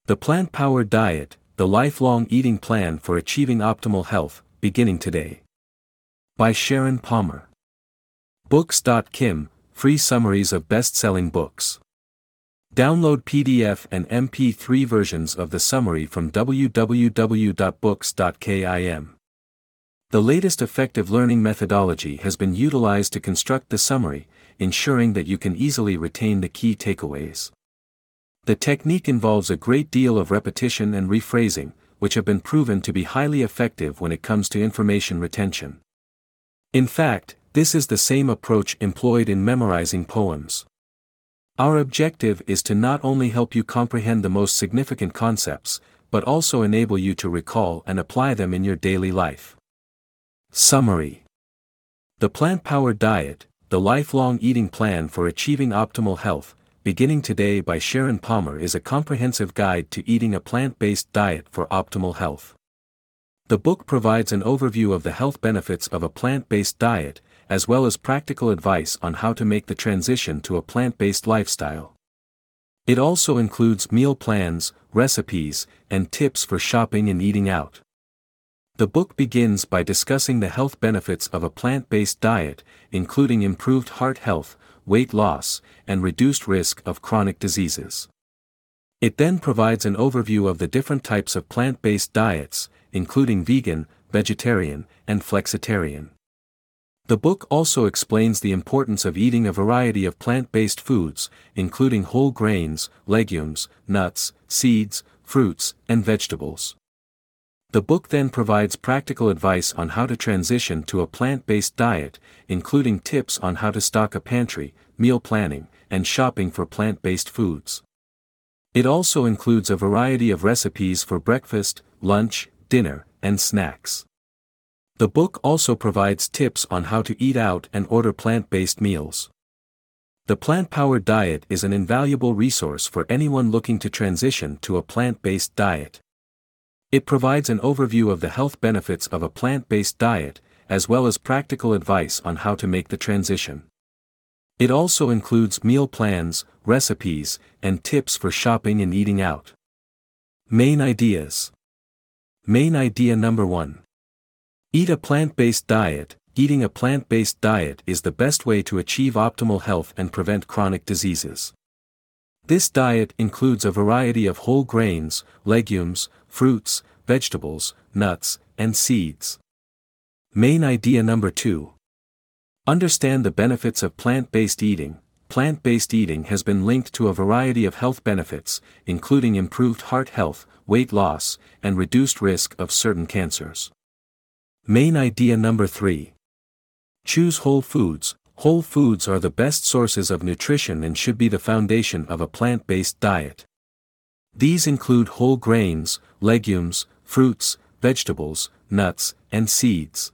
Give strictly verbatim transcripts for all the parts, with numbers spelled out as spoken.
The Plant-Powered Diet, the lifelong eating plan for achieving optimal health, beginning today. By Sharon Palmer. Books dot kim, free summaries of best-selling books. Download P D F and M P three versions of the summary from w w w dot books dot kim. The latest effective learning methodology has been utilized to construct the summary, ensuring that you can easily retain the key takeaways. The technique involves a great deal of repetition and rephrasing, which have been proven to be highly effective when it comes to information retention. In fact, this is the same approach employed in memorizing poems. Our objective is to not only help you comprehend the most significant concepts, but also enable you to recall and apply them in your daily life. Summary. The Plant-Powered Diet, the lifelong eating plan for achieving optimal health, beginning today by Sharon Palmer is a comprehensive guide to eating a plant-based diet for optimal health. The book provides an overview of the health benefits of a plant-based diet, as well as practical advice on how to make the transition to a plant-based lifestyle. It also includes meal plans, recipes, and tips for shopping and eating out. The book begins by discussing the health benefits of a plant-based diet, including improved heart health, weight loss, and reduced risk of chronic diseases. It then provides an overview of the different types of plant-based diets, including vegan, vegetarian, and flexitarian. The book also explains the importance of eating a variety of plant-based foods, including whole grains, legumes, nuts, seeds, fruits, and vegetables. The book then provides practical advice on how to transition to a plant-based diet, including tips on how to stock a pantry, meal planning, and shopping for plant-based foods. It also includes a variety of recipes for breakfast, lunch, dinner, and snacks. The book also provides tips on how to eat out and order plant-based meals. The Plant-Powered Diet is an invaluable resource for anyone looking to transition to a plant-based diet. It provides an overview of the health benefits of a plant-based diet, as well as practical advice on how to make the transition. It also includes meal plans, recipes, and tips for shopping and eating out. Main ideas. Main idea number one. Eat a plant-based diet. Eating a plant-based diet is the best way to achieve optimal health and prevent chronic diseases. This diet includes a variety of whole grains, legumes, fruits, vegetables, nuts, and seeds. Main idea number two. Understand the benefits of plant-based eating. Plant-based eating has been linked to a variety of health benefits, including improved heart health, weight loss, and reduced risk of certain cancers. Main idea number three. Choose whole foods. Whole foods are the best sources of nutrition and should be the foundation of a plant-based diet. These include whole grains, legumes, fruits, vegetables, nuts, and seeds.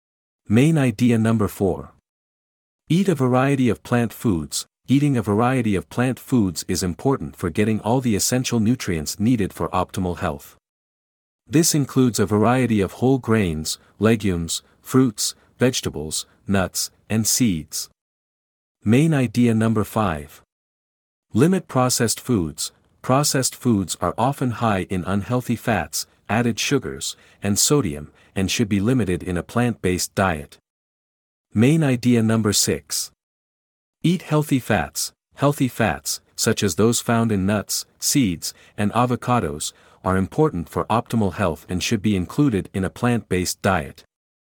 Main idea number four. Eat a variety of plant foods. Eating a variety of plant foods is important for getting all the essential nutrients needed for optimal health. This includes a variety of whole grains, legumes, fruits, vegetables, nuts, and seeds. Main idea number five. Limit processed foods. Processed foods are often high in unhealthy fats, added sugars, and sodium, and should be limited in a plant-based diet. Main idea number six. Eat healthy fats. Healthy fats, such as those found in nuts, seeds, and avocados, are important for optimal health and should be included in a plant-based diet.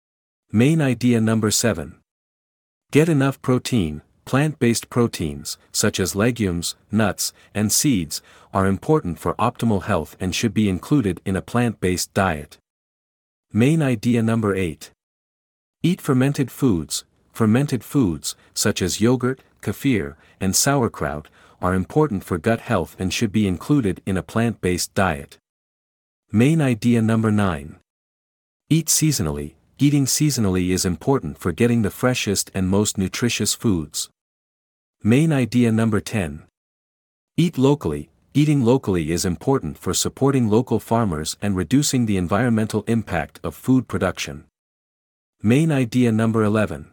Main idea number seven. Get enough protein. Plant-based proteins, such as legumes, nuts, and seeds, are important for optimal health and should be included in a plant-based diet. Main idea number eight. Eat fermented foods. Fermented foods, such as yogurt, kefir, and sauerkraut, are important for gut health and should be included in a plant-based diet. Main idea number nine. Eat seasonally. Eating seasonally is important for getting the freshest and most nutritious foods. Main idea number ten. Eat locally. Eating locally is important for supporting local farmers and reducing the environmental impact of food production. Main idea number eleven.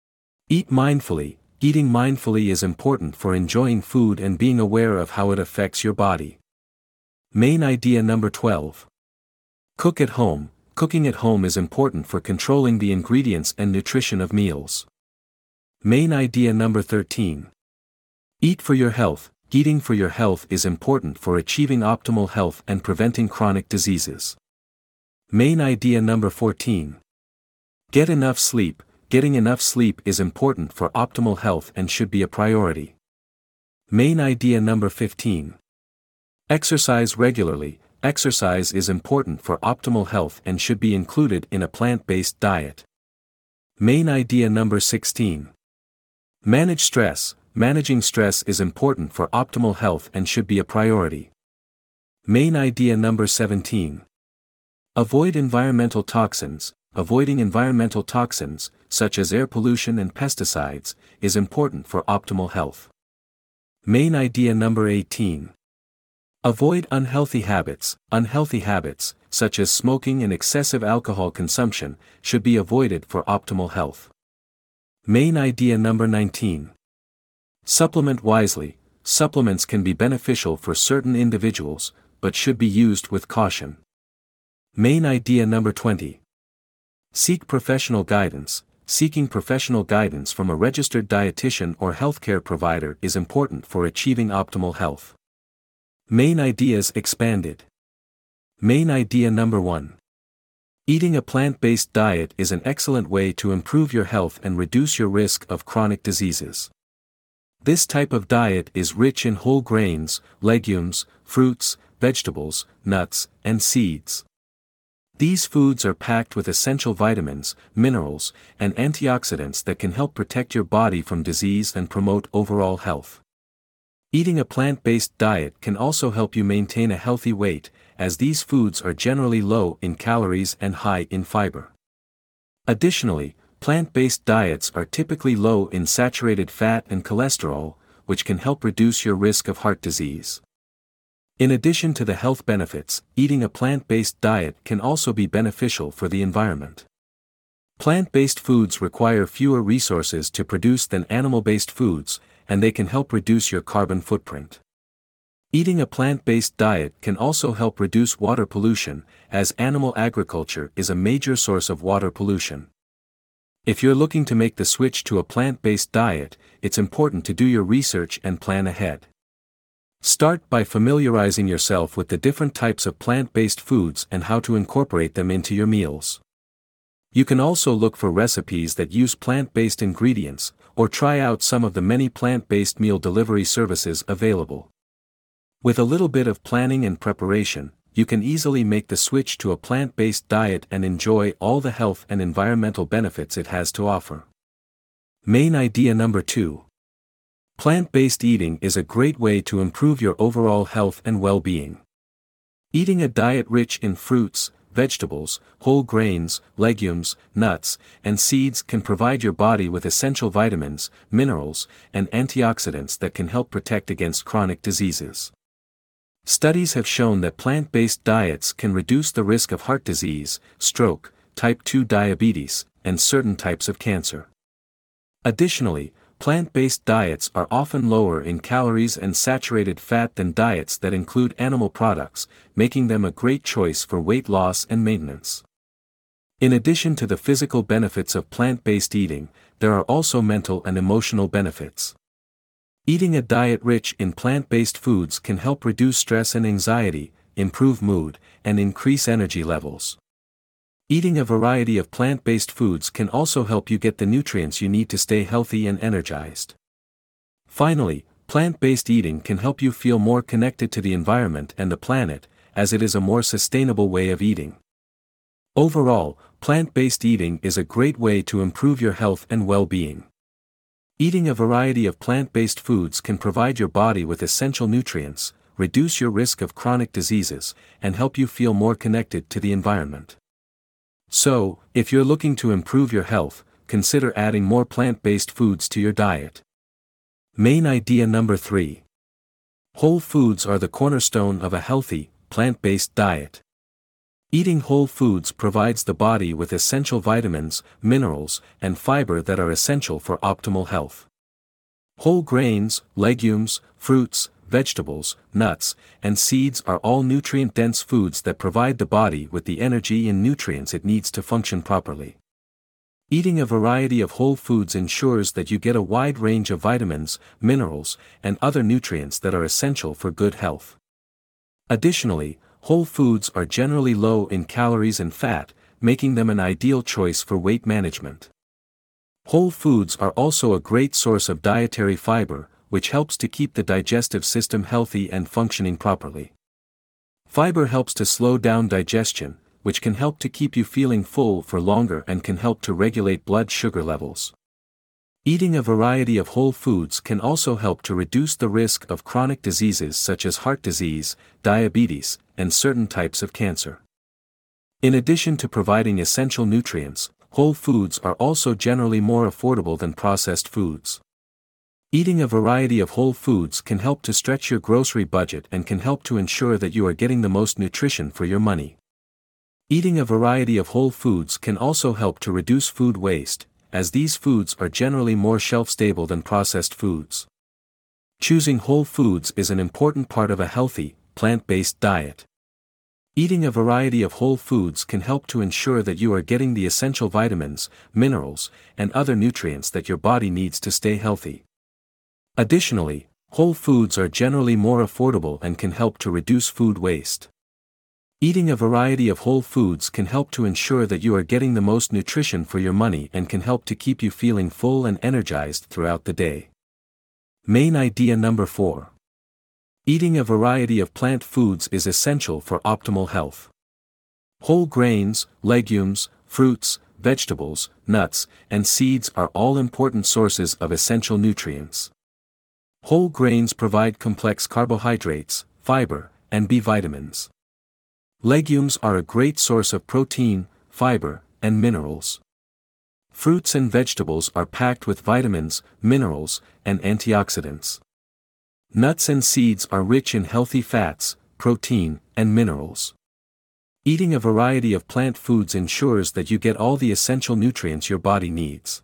Eat mindfully. Eating mindfully is important for enjoying food and being aware of how it affects your body. Main idea number twelve. Cook at home. Cooking at home is important for controlling the ingredients and nutrition of meals. Main idea number thirteen. Eat for your health. Eating for your health is important for achieving optimal health and preventing chronic diseases. Main idea number fourteen. Get enough sleep. Getting enough sleep is important for optimal health and should be a priority. Main idea number fifteen. Exercise regularly. Exercise is important for optimal health and should be included in a plant-based diet. Main idea number sixteen. Manage stress. Managing stress is important for optimal health and should be a priority. Main idea number seventeen. Avoid environmental toxins. Avoiding environmental toxins, such as air pollution and pesticides, is important for optimal health. Main idea number eighteen. Avoid unhealthy habits. Unhealthy habits, such as smoking and excessive alcohol consumption, should be avoided for optimal health. Main idea number nineteen. Supplement wisely. Supplements can be beneficial for certain individuals, but should be used with caution. Main idea number twenty. Seek professional guidance. Seeking professional guidance from a registered dietitian or healthcare provider is important for achieving optimal health. Main ideas expanded. Main idea number one. Eating a plant-based diet is an excellent way to improve your health and reduce your risk of chronic diseases. This type of diet is rich in whole grains, legumes, fruits, vegetables, nuts, and seeds. These foods are packed with essential vitamins, minerals, and antioxidants that can help protect your body from disease and promote overall health. Eating a plant-based diet can also help you maintain a healthy weight, as these foods are generally low in calories and high in fiber. Additionally, plant-based diets are typically low in saturated fat and cholesterol, which can help reduce your risk of heart disease. In addition to the health benefits, eating a plant-based diet can also be beneficial for the environment. Plant-based foods require fewer resources to produce than animal-based foods, and they can help reduce your carbon footprint. Eating a plant-based diet can also help reduce water pollution, as animal agriculture is a major source of water pollution. If you're looking to make the switch to a plant-based diet, it's important to do your research and plan ahead. Start by familiarizing yourself with the different types of plant-based foods and how to incorporate them into your meals. You can also look for recipes that use plant-based ingredients, or try out some of the many plant-based meal delivery services available. With a little bit of planning and preparation, you can easily make the switch to a plant-based diet and enjoy all the health and environmental benefits it has to offer. Main idea number two. Plant-based eating is a great way to improve your overall health and well-being. Eating a diet rich in fruits, vegetables, whole grains, legumes, nuts, and seeds can provide your body with essential vitamins, minerals, and antioxidants that can help protect against chronic diseases. Studies have shown that plant-based diets can reduce the risk of heart disease, stroke, type two diabetes, and certain types of cancer. Additionally, plant-based diets are often lower in calories and saturated fat than diets that include animal products, making them a great choice for weight loss and maintenance. In addition to the physical benefits of plant-based eating, there are also mental and emotional benefits. Eating a diet rich in plant-based foods can help reduce stress and anxiety, improve mood, and increase energy levels. Eating a variety of plant-based foods can also help you get the nutrients you need to stay healthy and energized. Finally, plant-based eating can help you feel more connected to the environment and the planet, as it is a more sustainable way of eating. Overall, plant-based eating is a great way to improve your health and well-being. Eating a variety of plant-based foods can provide your body with essential nutrients, reduce your risk of chronic diseases, and help you feel more connected to the environment. So, if you're looking to improve your health, consider adding more plant-based foods to your diet. Main idea number three. Whole foods are the cornerstone of a healthy, plant-based diet. Eating whole foods provides the body with essential vitamins, minerals, and fiber that are essential for optimal health. Whole grains, legumes, fruits, vegetables, nuts, and seeds are all nutrient-dense foods that provide the body with the energy and nutrients it needs to function properly. Eating a variety of whole foods ensures that you get a wide range of vitamins, minerals, and other nutrients that are essential for good health. Additionally, whole foods are generally low in calories and fat, making them an ideal choice for weight management. Whole foods are also a great source of dietary fiber, which helps to keep the digestive system healthy and functioning properly. Fiber helps to slow down digestion, which can help to keep you feeling full for longer and can help to regulate blood sugar levels. Eating a variety of whole foods can also help to reduce the risk of chronic diseases such as heart disease, diabetes, and certain types of cancer. In addition to providing essential nutrients, whole foods are also generally more affordable than processed foods. Eating a variety of whole foods can help to stretch your grocery budget and can help to ensure that you are getting the most nutrition for your money. Eating a variety of whole foods can also help to reduce food waste, as these foods are generally more shelf-stable than processed foods. Choosing whole foods is an important part of a healthy, plant-based diet. Eating a variety of whole foods can help to ensure that you are getting the essential vitamins, minerals, and other nutrients that your body needs to stay healthy. Additionally, whole foods are generally more affordable and can help to reduce food waste. Eating a variety of whole foods can help to ensure that you are getting the most nutrition for your money and can help to keep you feeling full and energized throughout the day. Main idea number four. Eating a variety of plant foods is essential for optimal health. Whole grains, legumes, fruits, vegetables, nuts, and seeds are all important sources of essential nutrients. Whole grains provide complex carbohydrates, fiber, and B vitamins. Legumes are a great source of protein, fiber, and minerals. Fruits and vegetables are packed with vitamins, minerals, and antioxidants. Nuts and seeds are rich in healthy fats, protein, and minerals. Eating a variety of plant foods ensures that you get all the essential nutrients your body needs.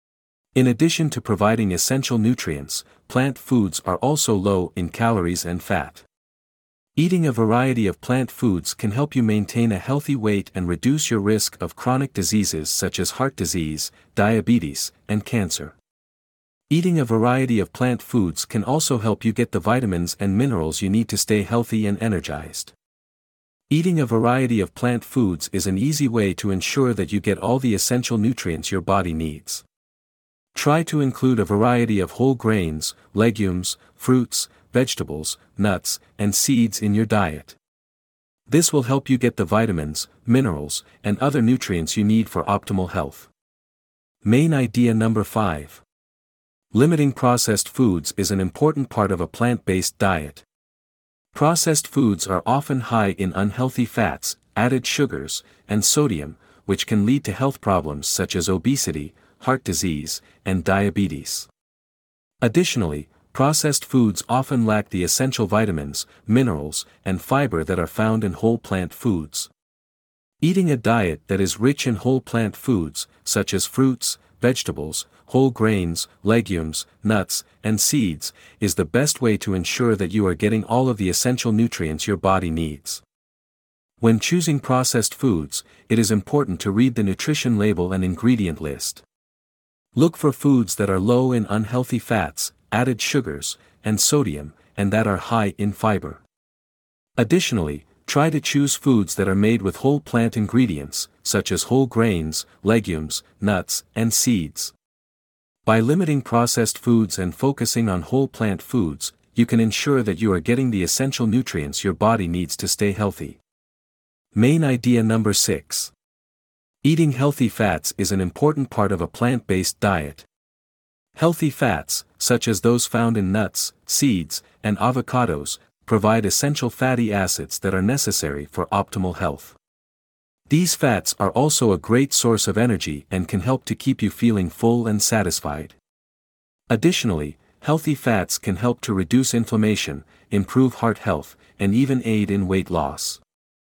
In addition to providing essential nutrients, plant foods are also low in calories and fat. Eating a variety of plant foods can help you maintain a healthy weight and reduce your risk of chronic diseases such as heart disease, diabetes, and cancer. Eating a variety of plant foods can also help you get the vitamins and minerals you need to stay healthy and energized. Eating a variety of plant foods is an easy way to ensure that you get all the essential nutrients your body needs. Try to include a variety of whole grains, legumes, fruits, vegetables, nuts, and seeds in your diet. This will help you get the vitamins, minerals, and other nutrients you need for optimal health. Main idea number five. Limiting processed foods is an important part of a plant-based diet. Processed foods are often high in unhealthy fats, added sugars, and sodium, which can lead to health problems such as obesity, heart disease, and diabetes. Additionally, processed foods often lack the essential vitamins, minerals, and fiber that are found in whole plant foods. Eating a diet that is rich in whole plant foods, such as fruits, vegetables, whole grains, legumes, nuts, and seeds, is the best way to ensure that you are getting all of the essential nutrients your body needs. When choosing processed foods, it is important to read the nutrition label and ingredient list. Look for foods that are low in unhealthy fats, added sugars, and sodium, and that are high in fiber. Additionally, try to choose foods that are made with whole plant ingredients, such as whole grains, legumes, nuts, and seeds. By limiting processed foods and focusing on whole plant foods, you can ensure that you are getting the essential nutrients your body needs to stay healthy. Main idea number six. Eating healthy fats is an important part of a plant-based diet. Healthy fats, such as those found in nuts, seeds, and avocados, provide essential fatty acids that are necessary for optimal health. These fats are also a great source of energy and can help to keep you feeling full and satisfied. Additionally, healthy fats can help to reduce inflammation, improve heart health, and even aid in weight loss.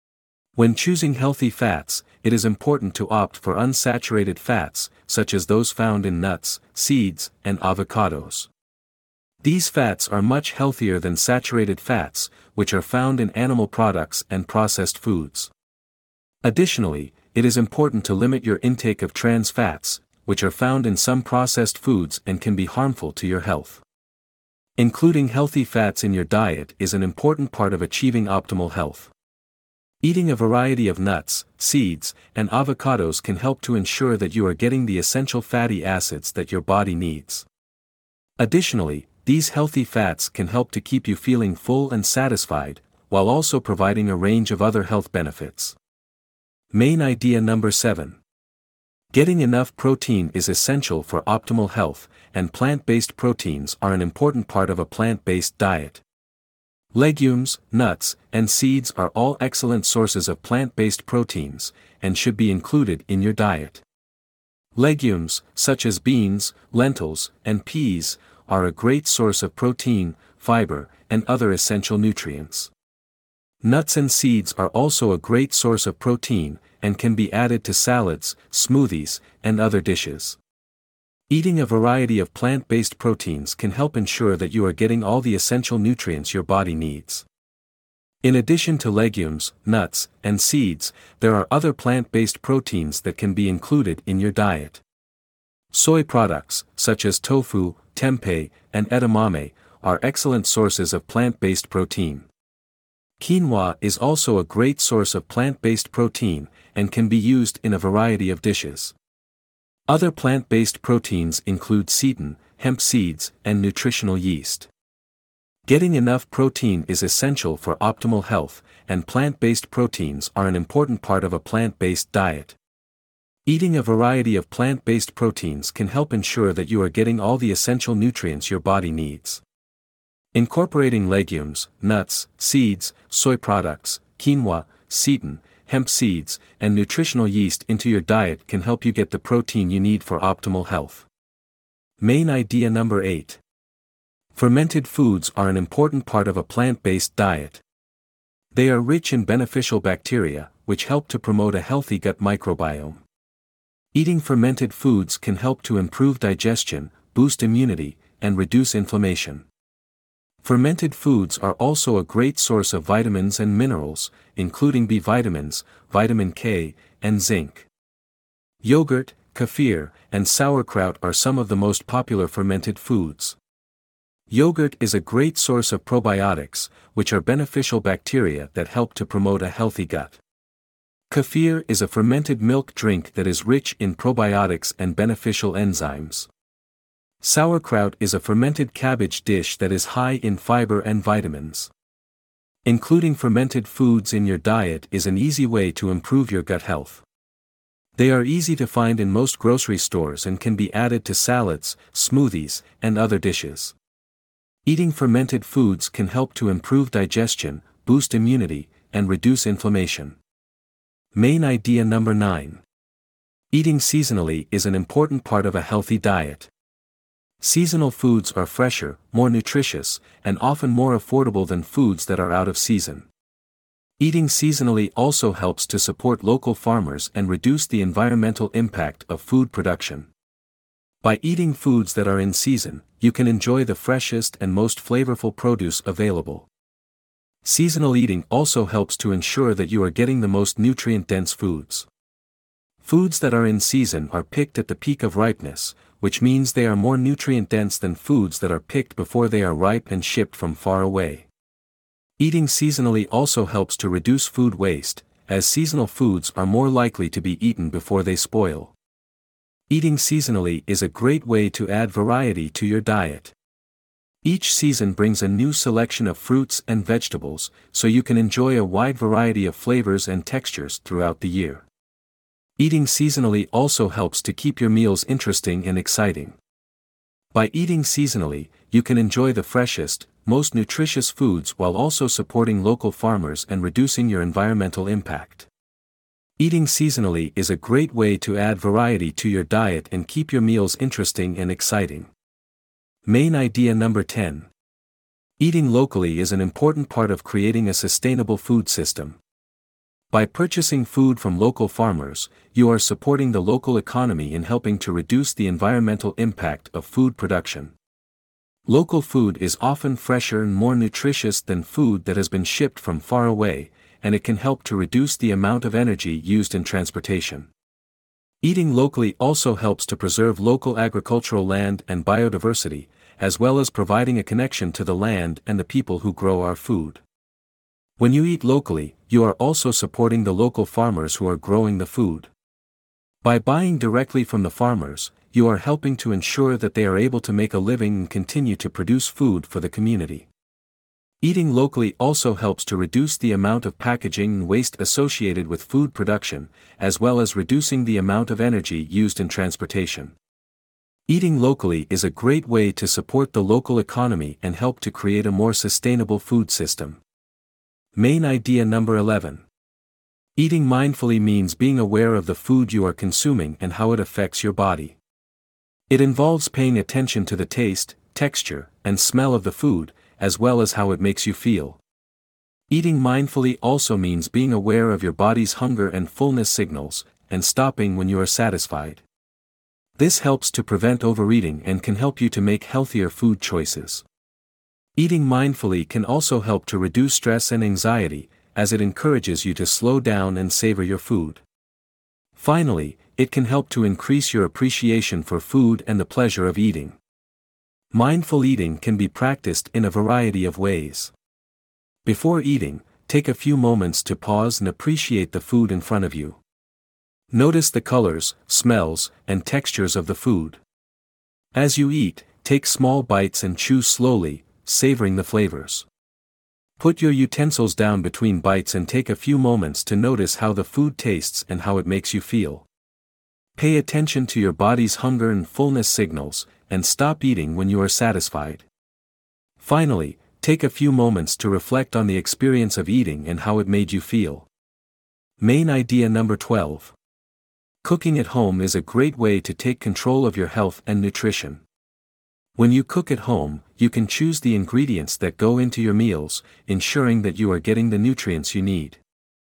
When choosing healthy fats, it is important to opt for unsaturated fats, such as those found in nuts, seeds, and avocados. These fats are much healthier than saturated fats, which are found in animal products and processed foods. Additionally, it is important to limit your intake of trans fats, which are found in some processed foods and can be harmful to your health. Including healthy fats in your diet is an important part of achieving optimal health. Eating a variety of nuts, seeds, and avocados can help to ensure that you are getting the essential fatty acids that your body needs. Additionally, these healthy fats can help to keep you feeling full and satisfied, while also providing a range of other health benefits. Main idea number seven. Getting enough protein is essential for optimal health, and plant-based proteins are an important part of a plant-based diet. Legumes, nuts, and seeds are all excellent sources of plant-based proteins, and should be included in your diet. Legumes, such as beans, lentils, and peas, are a great source of protein, fiber, and other essential nutrients. Nuts and seeds are also a great source of protein, and can be added to salads, smoothies, and other dishes. Eating a variety of plant-based proteins can help ensure that you are getting all the essential nutrients your body needs. In addition to legumes, nuts, and seeds, there are other plant-based proteins that can be included in your diet. Soy products, such as tofu, tempeh, and edamame, are excellent sources of plant-based protein. Quinoa is also a great source of plant-based protein, and can be used in a variety of dishes. Other plant-based proteins include seitan, hemp seeds, and nutritional yeast. Getting enough protein is essential for optimal health, and plant-based proteins are an important part of a plant-based diet. Eating a variety of plant-based proteins can help ensure that you are getting all the essential nutrients your body needs. Incorporating legumes, nuts, seeds, soy products, quinoa, seitan, hemp seeds, and nutritional yeast into your diet can help you get the protein you need for optimal health. Main idea number eight. Fermented foods are an important part of a plant-based diet. They are rich in beneficial bacteria, which help to promote a healthy gut microbiome. Eating fermented foods can help to improve digestion, boost immunity, and reduce inflammation. Fermented foods are also a great source of vitamins and minerals, including B vitamins, vitamin K, and zinc. Yogurt, kefir, and sauerkraut are some of the most popular fermented foods. Yogurt is a great source of probiotics, which are beneficial bacteria that help to promote a healthy gut. Kefir is a fermented milk drink that is rich in probiotics and beneficial enzymes. Sauerkraut is a fermented cabbage dish that is high in fiber and vitamins. Including fermented foods in your diet is an easy way to improve your gut health. They are easy to find in most grocery stores and can be added to salads, smoothies, and other dishes. Eating fermented foods can help to improve digestion, boost immunity, and reduce inflammation. Main idea number nine. Eating seasonally is an important part of a healthy diet. Seasonal foods are fresher, more nutritious, and often more affordable than foods that are out of season. Eating seasonally also helps to support local farmers and reduce the environmental impact of food production. By eating foods that are in season, you can enjoy the freshest and most flavorful produce available. Seasonal eating also helps to ensure that you are getting the most nutrient-dense foods. Foods that are in season are picked at the peak of ripeness, which means they are more nutrient-dense than foods that are picked before they are ripe and shipped from far away. Eating seasonally also helps to reduce food waste, as seasonal foods are more likely to be eaten before they spoil. Eating seasonally is a great way to add variety to your diet. Each season brings a new selection of fruits and vegetables, so you can enjoy a wide variety of flavors and textures throughout the year. Eating seasonally also helps to keep your meals interesting and exciting. By eating seasonally, you can enjoy the freshest, most nutritious foods while also supporting local farmers and reducing your environmental impact. Eating seasonally is a great way to add variety to your diet and keep your meals interesting and exciting. Main idea number ten. Eating locally is an important part of creating a sustainable food system. By purchasing food from local farmers, you are supporting the local economy in helping to reduce the environmental impact of food production. Local food is often fresher and more nutritious than food that has been shipped from far away, and it can help to reduce the amount of energy used in transportation. Eating locally also helps to preserve local agricultural land and biodiversity, as well as providing a connection to the land and the people who grow our food. When you eat locally, you are also supporting the local farmers who are growing the food. By buying directly from the farmers, you are helping to ensure that they are able to make a living and continue to produce food for the community. Eating locally also helps to reduce the amount of packaging and waste associated with food production, as well as reducing the amount of energy used in transportation. Eating locally is a great way to support the local economy and help to create a more sustainable food system. Main idea number eleven. Eating mindfully means being aware of the food you are consuming and how it affects your body. It involves paying attention to the taste, texture, and smell of the food, as well as how it makes you feel. Eating mindfully also means being aware of your body's hunger and fullness signals, and stopping when you are satisfied. This helps to prevent overeating and can help you to make healthier food choices. Eating mindfully can also help to reduce stress and anxiety, as it encourages you to slow down and savor your food. Finally, it can help to increase your appreciation for food and the pleasure of eating. Mindful eating can be practiced in a variety of ways. Before eating, take a few moments to pause and appreciate the food in front of you. Notice the colors, smells, and textures of the food. As you eat, take small bites and chew slowly, savoring the flavors. Put your utensils down between bites and take a few moments to notice how the food tastes and how it makes you feel. Pay attention to your body's hunger and fullness signals, and stop eating when you are satisfied. Finally, take a few moments to reflect on the experience of eating and how it made you feel. Main idea number twelve. Cooking at home is a great way to take control of your health and nutrition. When you cook at home, you can choose the ingredients that go into your meals, ensuring that you are getting the nutrients you need.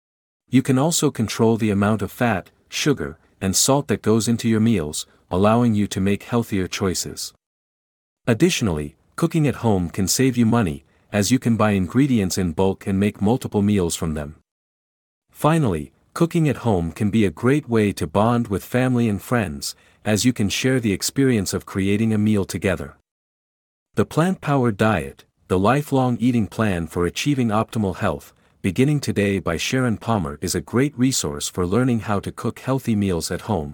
You can also control the amount of fat, sugar, and salt that goes into your meals, allowing you to make healthier choices. Additionally, cooking at home can save you money, as you can buy ingredients in bulk and make multiple meals from them. Finally, cooking at home can be a great way to bond with family and friends, as you can share the experience of creating a meal together. The Plant-Powered Diet, the lifelong eating plan for achieving optimal health, beginning today by Sharon Palmer is a great resource for learning how to cook healthy meals at home.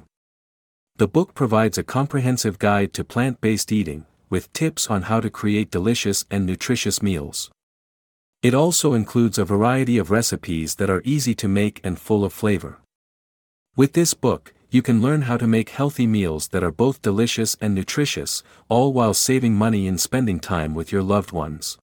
The book provides a comprehensive guide to plant-based eating, with tips on how to create delicious and nutritious meals. It also includes a variety of recipes that are easy to make and full of flavor. With this book, you can learn how to make healthy meals that are both delicious and nutritious, all while saving money and spending time with your loved ones.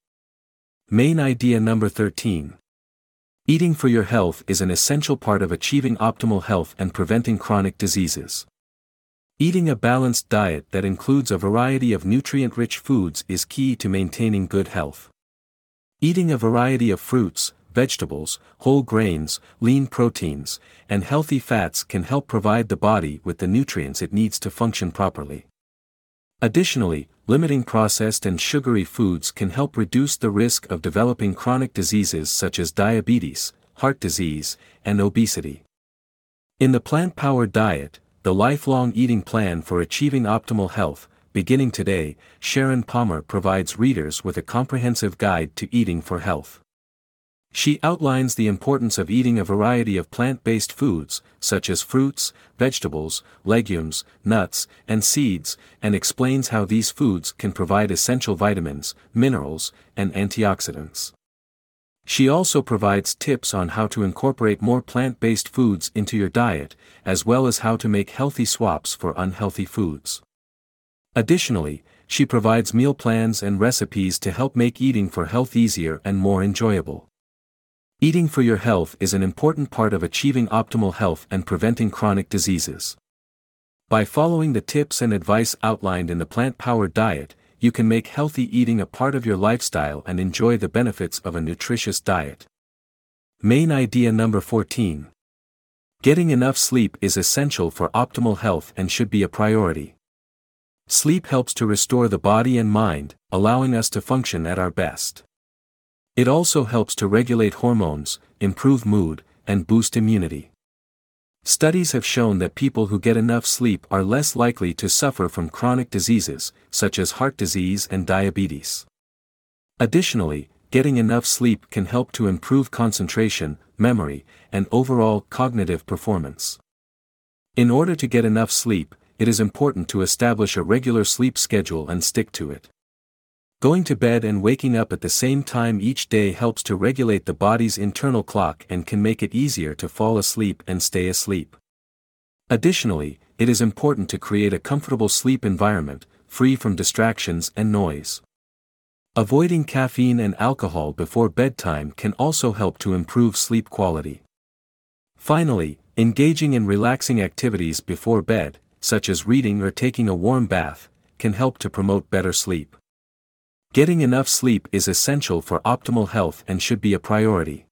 Main idea number thirteen. Eating for your health is an essential part of achieving optimal health and preventing chronic diseases. Eating a balanced diet that includes a variety of nutrient-rich foods is key to maintaining good health. Eating a variety of fruits, vegetables, whole grains, lean proteins, and healthy fats can help provide the body with the nutrients it needs to function properly. Additionally, limiting processed and sugary foods can help reduce the risk of developing chronic diseases such as diabetes, heart disease, and obesity. In the Plant-Powered Diet, the lifelong eating plan for achieving optimal health, beginning today, Sharon Palmer provides readers with a comprehensive guide to eating for health. She outlines the importance of eating a variety of plant-based foods, such as fruits, vegetables, legumes, nuts, and seeds, and explains how these foods can provide essential vitamins, minerals, and antioxidants. She also provides tips on how to incorporate more plant-based foods into your diet, as well as how to make healthy swaps for unhealthy foods. Additionally, she provides meal plans and recipes to help make eating for health easier and more enjoyable. Eating for your health is an important part of achieving optimal health and preventing chronic diseases. By following the tips and advice outlined in the Plant-Powered Diet, you can make healthy eating a part of your lifestyle and enjoy the benefits of a nutritious diet. Main idea number fourteen. Getting enough sleep is essential for optimal health and should be a priority. Sleep helps to restore the body and mind, allowing us to function at our best. It also helps to regulate hormones, improve mood, and boost immunity. Studies have shown that people who get enough sleep are less likely to suffer from chronic diseases, such as heart disease and diabetes. Additionally, getting enough sleep can help to improve concentration, memory, and overall cognitive performance. In order to get enough sleep, it is important to establish a regular sleep schedule and stick to it. Going to bed and waking up at the same time each day helps to regulate the body's internal clock and can make it easier to fall asleep and stay asleep. Additionally, it is important to create a comfortable sleep environment, free from distractions and noise. Avoiding caffeine and alcohol before bedtime can also help to improve sleep quality. Finally, engaging in relaxing activities before bed, such as reading or taking a warm bath, can help to promote better sleep. Getting enough sleep is essential for optimal health and should be a priority.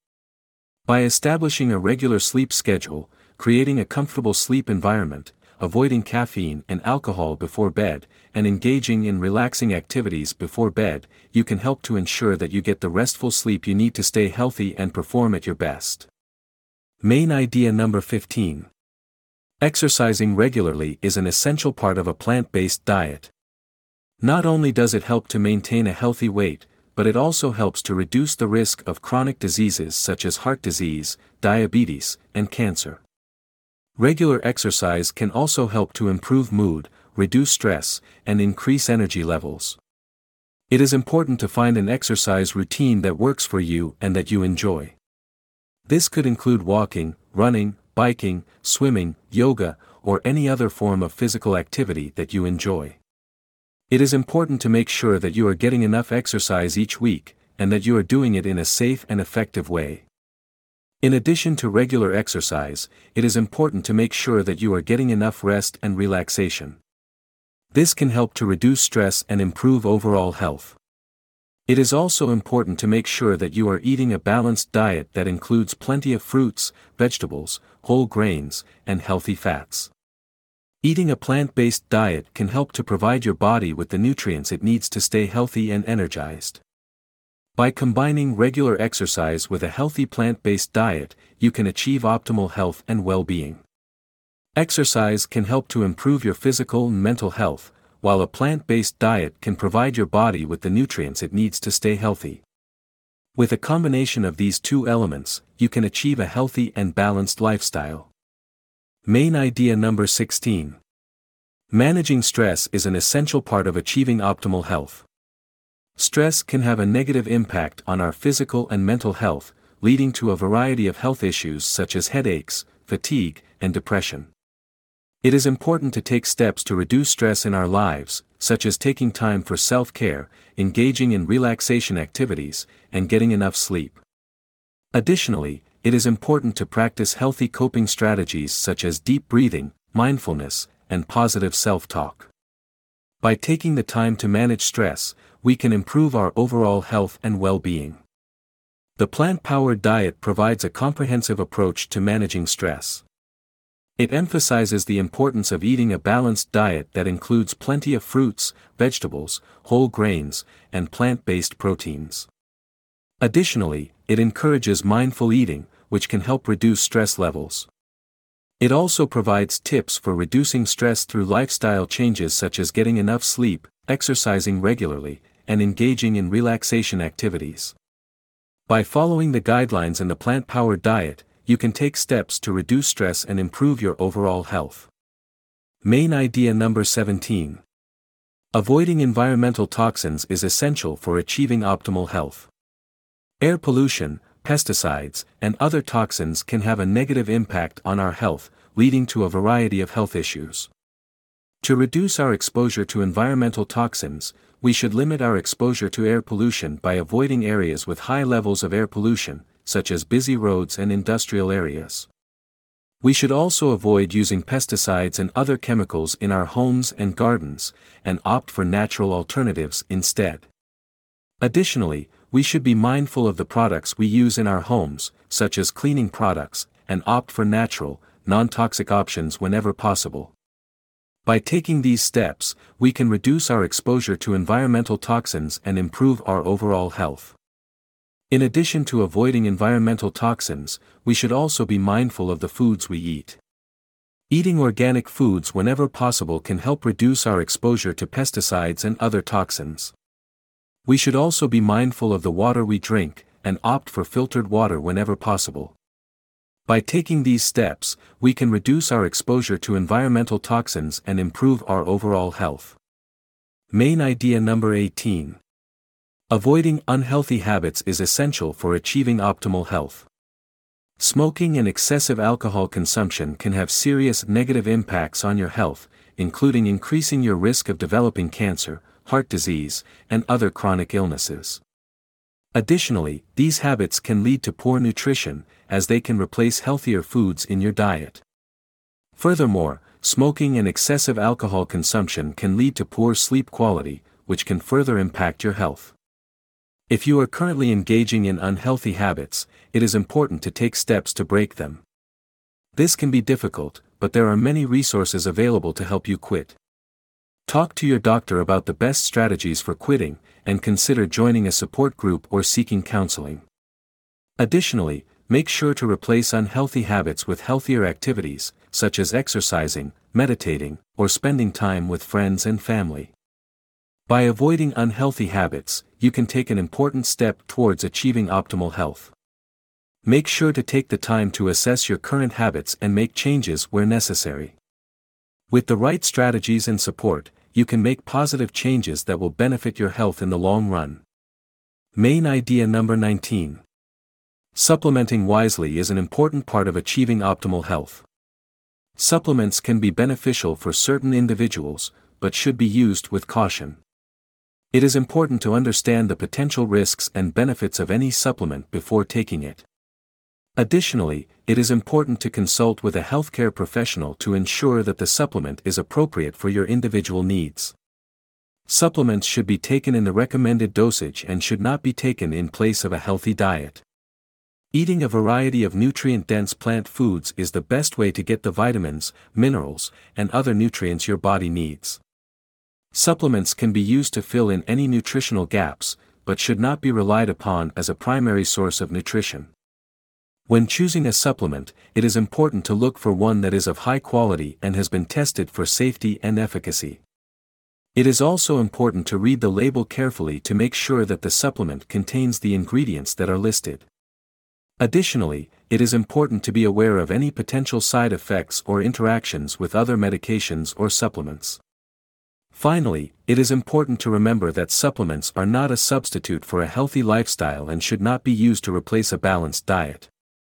By establishing a regular sleep schedule, creating a comfortable sleep environment, avoiding caffeine and alcohol before bed, and engaging in relaxing activities before bed, you can help to ensure that you get the restful sleep you need to stay healthy and perform at your best. Main idea number fifteen. Exercising regularly is an essential part of a plant-based diet. Not only does it help to maintain a healthy weight, but it also helps to reduce the risk of chronic diseases such as heart disease, diabetes, and cancer. Regular exercise can also help to improve mood, reduce stress, and increase energy levels. It is important to find an exercise routine that works for you and that you enjoy. This could include walking, running, biking, swimming, yoga, or any other form of physical activity that you enjoy. It is important to make sure that you are getting enough exercise each week, and that you are doing it in a safe and effective way. In addition to regular exercise, it is important to make sure that you are getting enough rest and relaxation. This can help to reduce stress and improve overall health. It is also important to make sure that you are eating a balanced diet that includes plenty of fruits, vegetables, whole grains, and healthy fats. Eating a plant-based diet can help to provide your body with the nutrients it needs to stay healthy and energized. By combining regular exercise with a healthy plant-based diet, you can achieve optimal health and well-being. Exercise can help to improve your physical and mental health, while a plant-based diet can provide your body with the nutrients it needs to stay healthy. With a combination of these two elements, you can achieve a healthy and balanced lifestyle. Main idea number sixteen. Managing stress is an essential part of achieving optimal health. Stress can have a negative impact on our physical and mental health, leading to a variety of health issues such as headaches, fatigue, and depression. It is important to take steps to reduce stress in our lives, such as taking time for self-care, engaging in relaxation activities, and getting enough sleep. Additionally, it is important to practice healthy coping strategies such as deep breathing, mindfulness, and positive self-talk. By taking the time to manage stress, we can improve our overall health and well-being. The plant-powered diet provides a comprehensive approach to managing stress. It emphasizes the importance of eating a balanced diet that includes plenty of fruits, vegetables, whole grains, and plant-based proteins. Additionally, it encourages mindful eating, which can help reduce stress levels. It also provides tips for reducing stress through lifestyle changes such as getting enough sleep, exercising regularly, and engaging in relaxation activities. By following the guidelines in the plant-powered diet, you can take steps to reduce stress and improve your overall health. Main idea number seventeen. Avoiding environmental toxins is essential for achieving optimal health. Air pollution, pesticides, and other toxins can have a negative impact on our health, leading to a variety of health issues. To reduce our exposure to environmental toxins, we should limit our exposure to air pollution by avoiding areas with high levels of air pollution, such as busy roads and industrial areas. We should also avoid using pesticides and other chemicals in our homes and gardens, and opt for natural alternatives instead. Additionally, we should be mindful of the products we use in our homes, such as cleaning products, and opt for natural, non-toxic options whenever possible. By taking these steps, we can reduce our exposure to environmental toxins and improve our overall health. In addition to avoiding environmental toxins, we should also be mindful of the foods we eat. Eating organic foods whenever possible can help reduce our exposure to pesticides and other toxins. We should also be mindful of the water we drink, and opt for filtered water whenever possible. By taking these steps, we can reduce our exposure to environmental toxins and improve our overall health. Main idea number eighteen. Avoiding unhealthy habits is essential for achieving optimal health. Smoking and excessive alcohol consumption can have serious negative impacts on your health, including increasing your risk of developing cancer, heart disease, and other chronic illnesses. Additionally, these habits can lead to poor nutrition, as they can replace healthier foods in your diet. Furthermore, smoking and excessive alcohol consumption can lead to poor sleep quality, which can further impact your health. If you are currently engaging in unhealthy habits, it is important to take steps to break them. This can be difficult, but there are many resources available to help you quit. Talk to your doctor about the best strategies for quitting, and consider joining a support group or seeking counseling. Additionally, make sure to replace unhealthy habits with healthier activities, such as exercising, meditating, or spending time with friends and family. By avoiding unhealthy habits, you can take an important step towards achieving optimal health. Make sure to take the time to assess your current habits and make changes where necessary. With the right strategies and support, you can make positive changes that will benefit your health in the long run. Main idea number nineteen. Supplementing wisely is an important part of achieving optimal health. Supplements can be beneficial for certain individuals, but should be used with caution. It is important to understand the potential risks and benefits of any supplement before taking it. Additionally, it is important to consult with a healthcare professional to ensure that the supplement is appropriate for your individual needs. Supplements should be taken in the recommended dosage and should not be taken in place of a healthy diet. Eating a variety of nutrient-dense plant foods is the best way to get the vitamins, minerals, and other nutrients your body needs. Supplements can be used to fill in any nutritional gaps, but should not be relied upon as a primary source of nutrition. When choosing a supplement, it is important to look for one that is of high quality and has been tested for safety and efficacy. It is also important to read the label carefully to make sure that the supplement contains the ingredients that are listed. Additionally, it is important to be aware of any potential side effects or interactions with other medications or supplements. Finally, it is important to remember that supplements are not a substitute for a healthy lifestyle and should not be used to replace a balanced diet.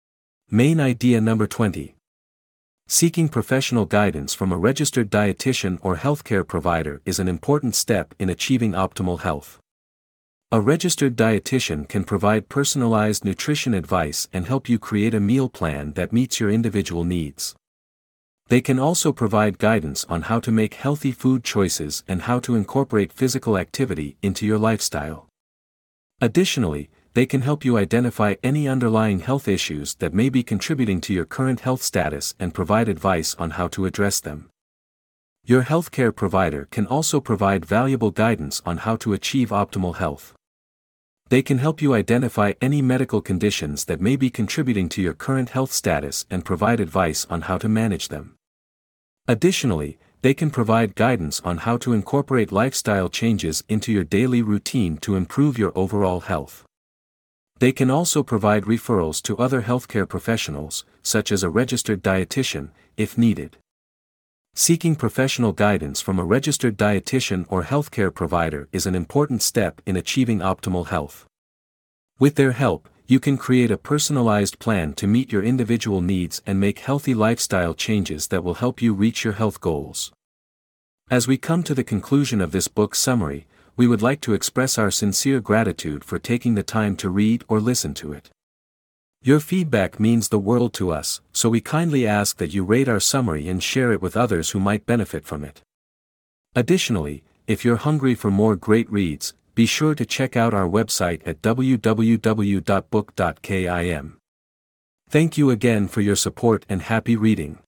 Main idea number twenty. Seeking professional guidance from a registered dietitian or healthcare provider is an important step in achieving optimal health. A registered dietitian can provide personalized nutrition advice and help you create a meal plan that meets your individual needs. They can also provide guidance on how to make healthy food choices and how to incorporate physical activity into your lifestyle. Additionally, they can help you identify any underlying health issues that may be contributing to your current health status and provide advice on how to address them. Your healthcare provider can also provide valuable guidance on how to achieve optimal health. They can help you identify any medical conditions that may be contributing to your current health status and provide advice on how to manage them. Additionally, they can provide guidance on how to incorporate lifestyle changes into your daily routine to improve your overall health. They can also provide referrals to other healthcare professionals, such as a registered dietitian, if needed. Seeking professional guidance from a registered dietitian or healthcare provider is an important step in achieving optimal health. With their help, you can create a personalized plan to meet your individual needs and make healthy lifestyle changes that will help you reach your health goals. As we come to the conclusion of this book summary, we would like to express our sincere gratitude for taking the time to read or listen to it. Your feedback means the world to us, so we kindly ask that you rate our summary and share it with others who might benefit from it. Additionally, if you're hungry for more great reads, be sure to check out our website at w w w dot book dot kim. Thank you again for your support and happy reading.